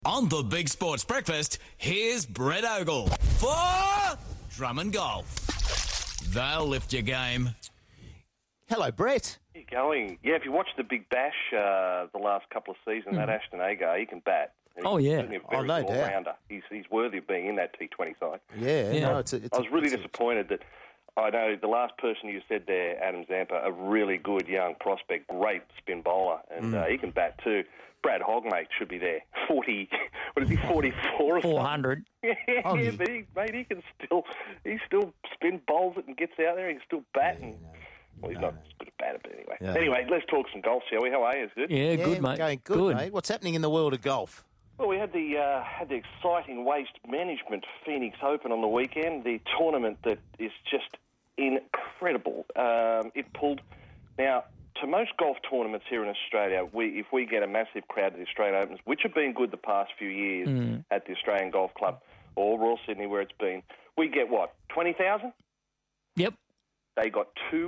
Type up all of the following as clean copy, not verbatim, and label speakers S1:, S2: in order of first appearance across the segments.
S1: On the Big Sports Breakfast, here's Brett Ogle for Drummond Golf. They'll lift your game.
S2: Hello, Brett.
S3: How you going? Yeah, if you watch the Big Bash the last couple of seasons, that Ashton Agar, he can bat. He's certainly a very
S2: no
S3: good
S2: doubt.
S3: all-rounder. He's worthy of being in that T20 side.
S2: Yeah. No, it's
S3: I was really disappointed that I know the last person you said there, Adam Zampa, a really good young prospect, great spin bowler, and he can bat too. Brad Hogmate should be there. 40, what is he, 44 or
S4: 400.
S3: Yeah, but he can still spin bowls it and gets out there. He can still bat. Well, he's not as good a batter, but anyway.
S2: Yeah.
S3: Anyway, let's talk some golf, shall we? How are you? Is good?
S4: Yeah, good, mate.
S2: Going good, mate. What's happening in the world of golf?
S3: Well, we had the exciting Waste Management Phoenix Open on the weekend, the tournament that is just incredible. It pulled... Now, to most golf tournaments here in Australia, if we get a massive crowd at the Australian Opens, which have been good the past few years at the Australian Golf Club or Royal Sydney where it's been, we get what, 20,000?
S4: Yep.
S3: They got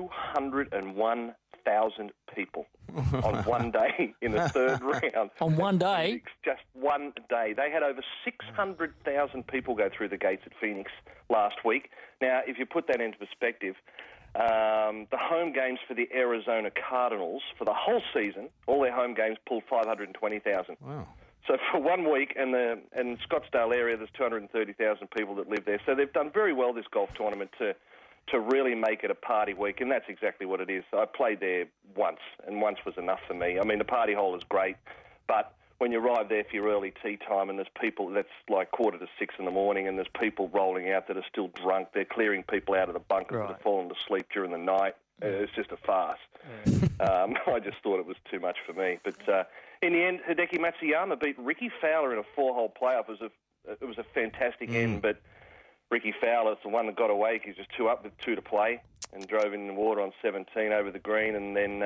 S3: 201,000 people on one day in the third round.
S4: On one day?
S3: Just one day. They had over 600,000 people go through the gates at Phoenix last week. Now, if you put that into perspective, the home games for the Arizona Cardinals for the whole season, all their home games pulled 520,000.
S2: Wow.
S3: So for 1 week, and Scottsdale area, there's 230,000 people that live there. So they've done very well this golf tournament to really make it a party week, and that's exactly what it is. I played there once, and once was enough for me. I mean, the party hole is great, but when you arrive there for your early tea time and there's people, that's like 5:45 in the morning, and there's people rolling out that are still drunk. They're clearing people out of the bunkers that have fallen to sleep during the night. It's just a farce. I just thought it was too much for me. But in the end, Hideki Matsuyama beat Ricky Fowler in a 4-hole playoff. It was a fantastic end, but Ricky Fowler's the one that got away. He's just 2 up with 2 to play and drove in the water on 17 over the green, and then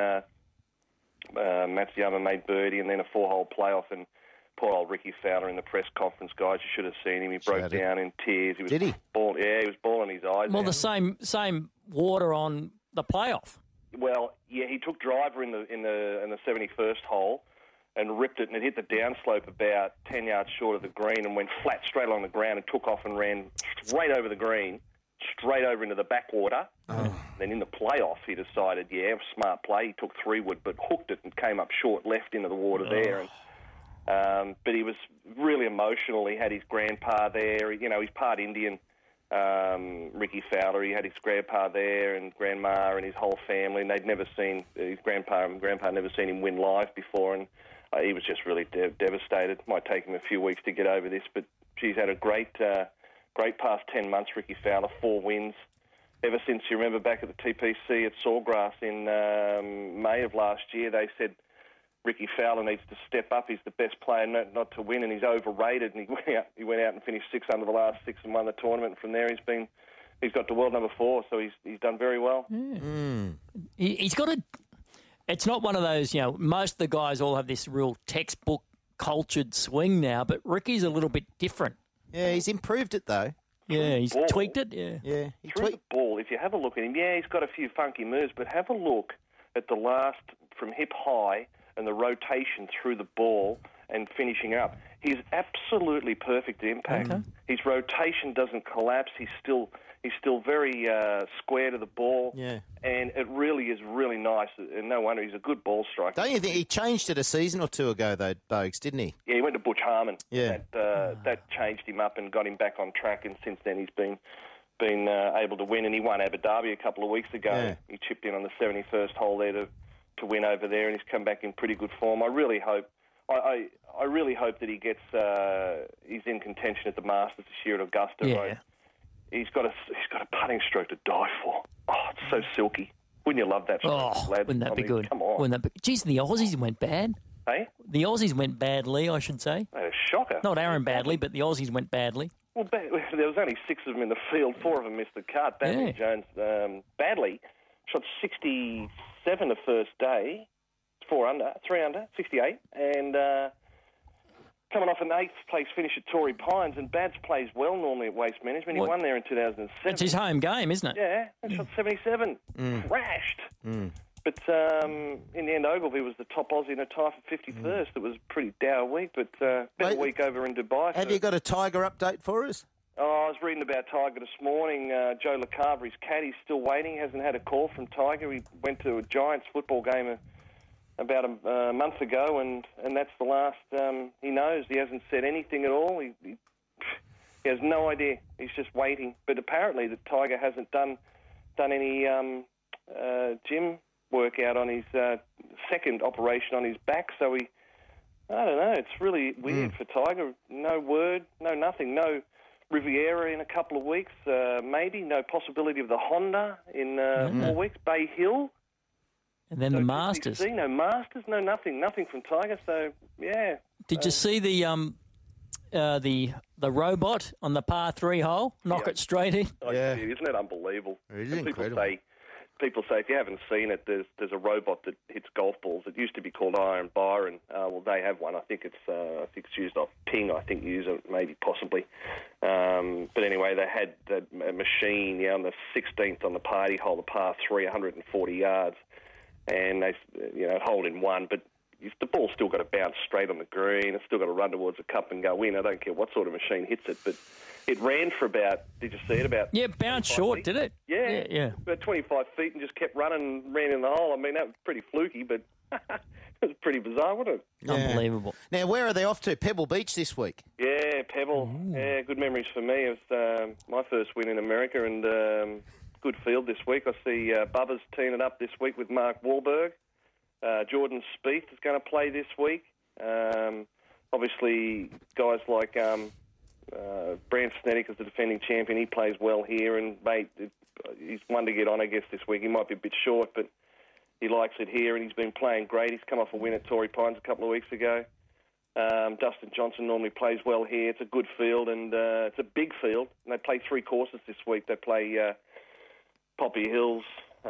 S3: Matsuyama made birdie, and then a 4-hole playoff, and poor old Ricky Fowler in the press conference, guys, you should have seen him. He broke down in tears.
S2: Did he?
S3: He was bawling his eyes
S4: Well,
S3: out.
S4: the same water on the playoff.
S3: Well, yeah, he took driver in the 71st hole and ripped it, and it hit the downslope about 10 yards short of the green and went flat straight along the ground and took off and ran straight over the green, straight over into the backwater. Then in the playoff, he decided, smart play. He took 3-wood but hooked it and came up short left into the water there. And, but he was really emotional. He had his grandpa there. You know, he's part Indian, Ricky Fowler. He had his grandpa there and grandma and his whole family, and they'd never seen his grandpa and grandpa never seen him win live before, and he was just really devastated. Might take him a few weeks to get over this, but he's had a great past 10 months, Ricky Fowler, 4 wins. Ever since, you remember back at the TPC at Sawgrass in May of last year, they said Ricky Fowler needs to step up. He's the best player not to win, and he's overrated. And he went out and finished 6 under the last 6 and won the tournament. And from there, he's got to world number 4, so he's done very well.
S4: He's got a... It's not one of those, most of the guys all have this real textbook cultured swing now, but Ricky's a little bit different.
S2: Yeah, he's improved it, though.
S4: Yeah, he's tweaked it, yeah.
S2: Yeah, he
S3: Through the ball, if you have a look at him, he's got a few funky moves, but have a look at the last from hip high and the rotation through the ball and finishing up. He's absolutely perfect at impact.
S4: Okay.
S3: His rotation doesn't collapse. He's still very square to the ball.
S2: Yeah.
S3: And it really is really nice. And no wonder he's a good ball striker.
S2: Don't you think he changed it a season or 2 ago, though, Bogues, didn't he?
S3: Yeah, he went to Butch Harmon.
S2: Yeah.
S3: That changed him up and got him back on track, and since then he's been able to win, and he won Abu Dhabi a couple of weeks ago.
S2: Yeah.
S3: He chipped in on the 71st hole there to win over there, and he's come back in pretty good form. I really hope that he gets he's in contention at the Masters this year at Augusta.
S4: Yeah.
S3: Right? He's got a putting stroke to die for. Oh, it's so silky. Wouldn't you love that? Lad?
S4: Wouldn't that be good?
S3: Come on.
S4: Wouldn't that be... Geez, the Aussies went bad.
S3: Hey?
S4: The Aussies went badly, I should say.
S3: A shocker.
S4: Not Aaron badly, but the Aussies went badly.
S3: Well, there was only 6 of them in the field. 4 of them missed the cut. Badley Jones, Badley shot 67 the first day, 4 under, 3 under, 68, and coming off an 8th place finish at Torrey Pines, and Bads plays well normally at Waste Management. He won there in 2007.
S4: It's his home game, isn't it?
S3: Yeah, and shot 77. Crashed. But in the end, Ogilvy was the top Aussie in a tie for 51st. It was a pretty dour week, but better week over in Dubai.
S2: Have you got a Tiger update for us?
S3: Oh, I was reading about Tiger this morning. Joe LaCarver, his caddy's still waiting. He hasn't had a call from Tiger. He went to a Giants football game about a month ago, and that's the last he knows. He hasn't said anything at all. He has no idea. He's just waiting. But apparently the Tiger hasn't done any gym workout on his second operation on his back, so I don't know. It's really weird for Tiger. No word, no nothing, no Riviera in a couple of weeks, maybe. No possibility of the Honda in 4 weeks. Bay Hill.
S4: And then the Masters.
S3: No Masters, no nothing from Tiger, so, yeah.
S4: Did you see the robot on the par 3 hole? Knock it straight in?
S3: Yeah. Isn't it unbelievable?
S2: It is incredible.
S3: People say, if you haven't seen it, there's a robot that hits golf balls. It used to be called Iron Byron. Well, they have one. I think it's used off Ping. I think use it, maybe possibly. But anyway, they had a machine on the 16th on the party hole, the par 3, 140 yards, and they hold in one, but the ball's still got to bounce straight on the green. It's still got to run towards the cup and go in. I don't care what sort of machine hits it, but it ran for about, did you see it?
S4: Bounced short,
S3: feet?
S4: Did it?
S3: Yeah. About 25 feet and just kept running and ran in the hole. I mean, that was pretty fluky, but it was pretty bizarre, wasn't it?
S4: Yeah. Unbelievable.
S2: Now, where are they off to? Pebble Beach this week?
S3: Yeah, Pebble. Ooh. Yeah, good memories for me. It was my first win in America, and good field this week. I see Bubba's teeing it up this week with Mark Wahlberg. Jordan Spieth is going to play this week. Obviously, guys like Brandt Snedeker is the defending champion. He plays well here, and mate, he's one to get on, I guess, this week. He might be a bit short, but he likes it here, and he's been playing great. He's come off a win at Torrey Pines a couple of weeks ago. Dustin Johnson normally plays well here. It's a good field, and it's a big field. And they play 3 courses this week. They play Poppy Hills,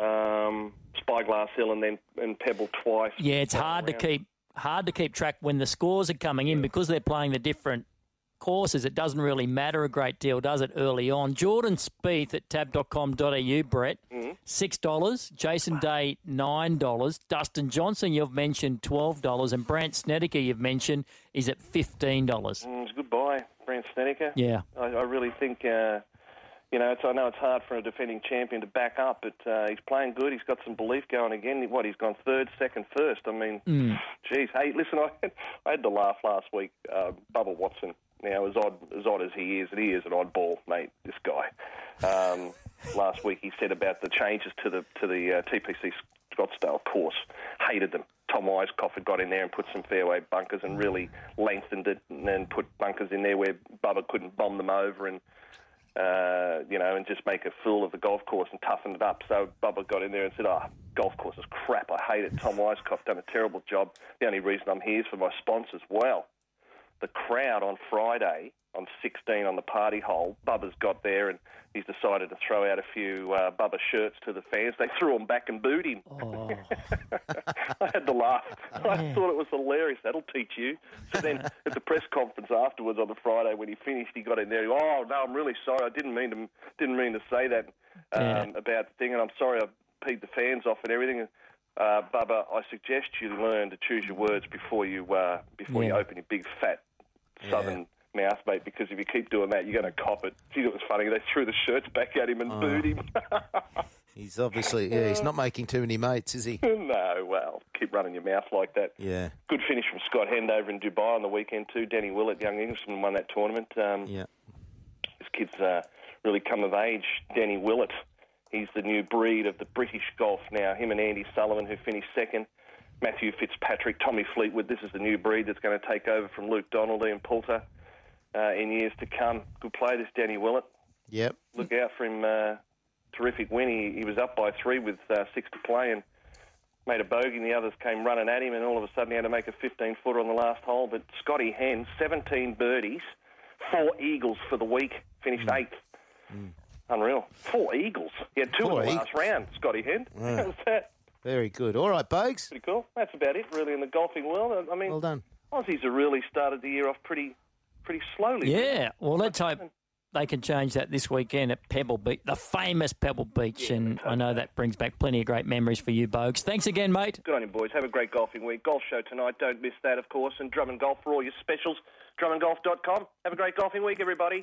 S3: Spyglass Hill, and Pebble twice.
S4: Yeah, it's hard to keep track when the scores are coming in because they're playing the different courses. It doesn't really matter a great deal, does it, early on? Jordan Spieth at tab.com.au, Brett, $6. Jason Day, $9. Dustin Johnson, you've mentioned, $12. And Brandt Snedeker, you've mentioned, is at $15.
S3: It's a good buy, Brandt Snedeker.
S4: Yeah.
S3: I really think... I know it's hard for a defending champion to back up, but he's playing good. He's got some belief going again. He's gone third, second, first. I mean, geez. Hey, listen, I had to laugh last week. Bubba Watson, now as odd as he is, and he is an oddball, mate, this guy. Last week he said about the changes to the TPC Scottsdale course. Hated them. Tom Weiskopf had got in there and put some fairway bunkers and really lengthened it and then put bunkers in there where Bubba couldn't bomb them over and just make a fool of the golf course and toughen it up. So Bubba got in there and said, golf course is crap. I hate it. Tom Weiskopf done a terrible job. The only reason I'm here is for my sponsors. Well, the crowd on Friday on 16 on the party hole, Bubba's got there and he's decided to throw out a few Bubba shirts to the fans. They threw them back and booed him. Oh. I had to laugh. I thought it was hilarious. That'll teach you. So then at the press conference afterwards on the Friday when he finished, he got in there. No, I'm really sorry. I didn't mean to say that about the thing, and I'm sorry I peed the fans off and everything. Bubba, I suggest you learn to choose your words before you open your big fat southern mouth, mate, because if you keep doing that, you're going to cop it. Gee, it was funny. They threw the shirts back at him and booed him.
S2: He's obviously, he's not making too many mates, is he?
S3: No, well, keep running your mouth like that.
S2: Yeah.
S3: Good finish from Scott Hend over in Dubai on the weekend too. Danny Willett, young Englishman, won that tournament. This kid's really come of age, Danny Willett. He's the new breed of the British golf now. Him and Andy Sullivan, who finished second. Matthew Fitzpatrick, Tommy Fleetwood. This is the new breed that's going to take over from Luke Donaldson and Poulter in years to come. Good play, this Danny Willett.
S2: Yep.
S3: Look out for him. Terrific win. He was up by 3 with 6 to play and made a bogey, and the others came running at him, and all of a sudden he had to make a 15-footer on the last hole. But Scotty Hend, 17 birdies, 4 eagles for the week, finished 8th. Unreal. 4 eagles. He had 2 in the last round, Scotty Hend. How's that?
S2: Very good. All right, Bogues.
S3: Pretty cool. That's about it, really, in the golfing world. I mean,
S2: well done.
S3: Aussies have really started the year off pretty slowly.
S4: Yeah. Well, let's hope they can change that this weekend at Pebble Beach, the famous Pebble Beach, and I know that brings back plenty of great memories for you, Bogues. Thanks again, mate.
S3: Good on you, boys. Have a great golfing week. Golf show tonight. Don't miss that, of course. And Drummond Golf for all your specials. DrummondGolf.com. Have a great golfing week, everybody.